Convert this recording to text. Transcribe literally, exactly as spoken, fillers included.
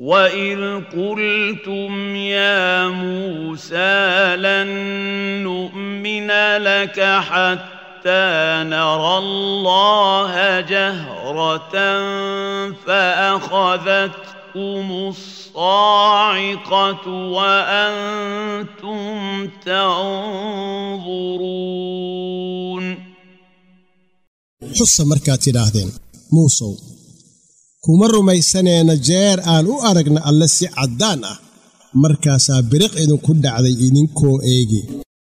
وَإِذْ قُلْتُمْ يَا مُوسَىٰ لَن نُّؤْمِنَ لَكَ حَتَّىٰ نَرَى اللَّهَ جَهْرَةً فَأَخَذَتْكُمُ الصَّاعِقَةُ وَأَنتُمْ تَنظُرُونَ حُصَّ مركات تراهدين موسو كمر ميسانين جير آن او أرقنا الله سي عدانا مركاسا برق إذن كد عدي إذن كو إيجي